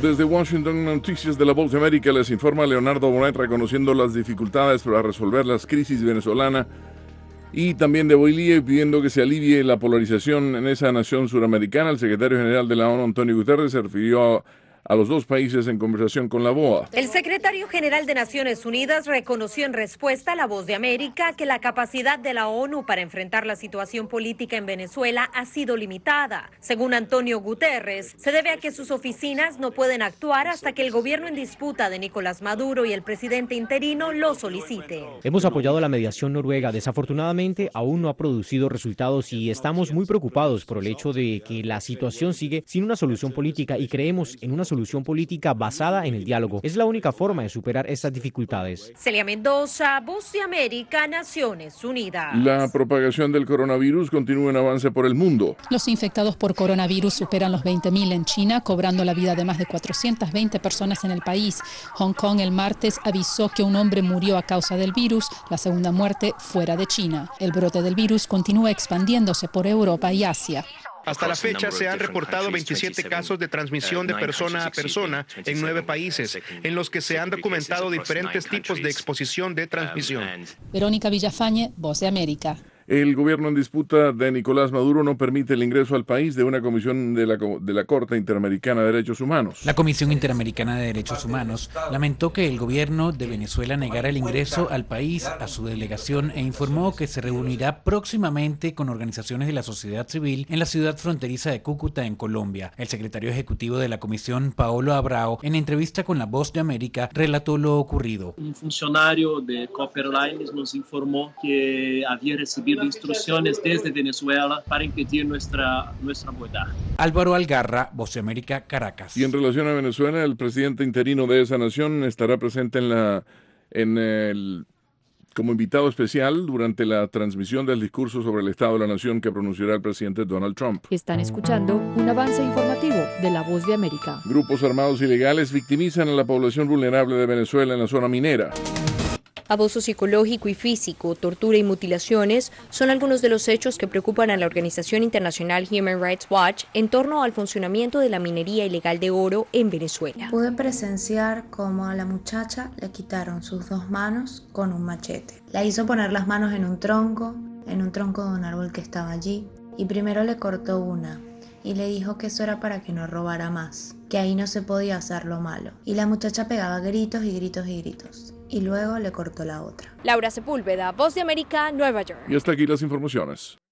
Desde Washington, Noticias de la Voz de América, les informa Leonardo Bonet, reconociendo las dificultades para resolver la crisis venezolana y también de Bolivia, y pidiendo que se alivie la polarización en esa nación suramericana. El secretario general de la ONU, Antonio Guterres, se refirió a los dos países en conversación con la BOA. El secretario general de Naciones Unidas reconoció en respuesta a La Voz de América que la capacidad de la ONU para enfrentar la situación política en Venezuela ha sido limitada. Según Antonio Guterres, se debe a que sus oficinas no pueden actuar hasta que el gobierno en disputa de Nicolás Maduro y el presidente interino lo solicite. Hemos apoyado la mediación noruega. Desafortunadamente, aún no ha producido resultados y estamos muy preocupados por el hecho de que la situación sigue sin una solución política y creemos en una solución política basada en el diálogo. Es la única forma de superar estas dificultades. Celia Mendoza, Voz de América, Naciones Unidas. La propagación del coronavirus continúa en avance por el mundo. Los infectados por coronavirus superan los 20.000 en China, cobrando la vida de más de 420 personas en el país. Hong Kong el martes avisó que un hombre murió a causa del virus, la segunda muerte fuera de China. El brote del virus continúa expandiéndose por Europa y Asia. Hasta la fecha se han reportado 27 casos de transmisión de persona a persona en 9 países, en los que se han documentado diferentes tipos de exposición de transmisión. Verónica Villafañe, Voz de América. El gobierno en disputa de Nicolás Maduro no permite el ingreso al país de una comisión de la Corte Interamericana de Derechos Humanos. La Comisión Interamericana de Derechos Humanos lamentó que el gobierno de Venezuela negara el ingreso al país a su delegación e informó que se reunirá próximamente con organizaciones de la sociedad civil en la ciudad fronteriza de Cúcuta, en Colombia. El secretario ejecutivo de la comisión, Paolo Abrao, en entrevista con La Voz de América, relató lo ocurrido. Un funcionario de Copper Lines nos informó que había recibido instrucciones desde Venezuela para impedir nuestra abordaje. Álvaro Algarra, Voz de América, Caracas. Y en relación a Venezuela, el presidente interino de esa nación estará presente como invitado especial durante la transmisión del discurso sobre el Estado de la Nación que pronunciará el presidente Donald Trump. Están escuchando un avance informativo de La Voz de América. Grupos armados ilegales victimizan a la población vulnerable de Venezuela en la zona minera. Abuso psicológico y físico, tortura y mutilaciones son algunos de los hechos que preocupan a la organización internacional Human Rights Watch en torno al funcionamiento de la minería ilegal de oro en Venezuela. Pude presenciar cómo a la muchacha le quitaron sus 2 manos con un machete. La hizo poner las manos en un tronco de un árbol que estaba allí, y primero le cortó una y le dijo que eso era para que no robara más, que ahí no se podía hacer lo malo. Y la muchacha pegaba gritos y gritos y gritos. Y luego le cortó la otra. Laura Sepúlveda, Voz de América, Nueva York. Y hasta aquí las informaciones.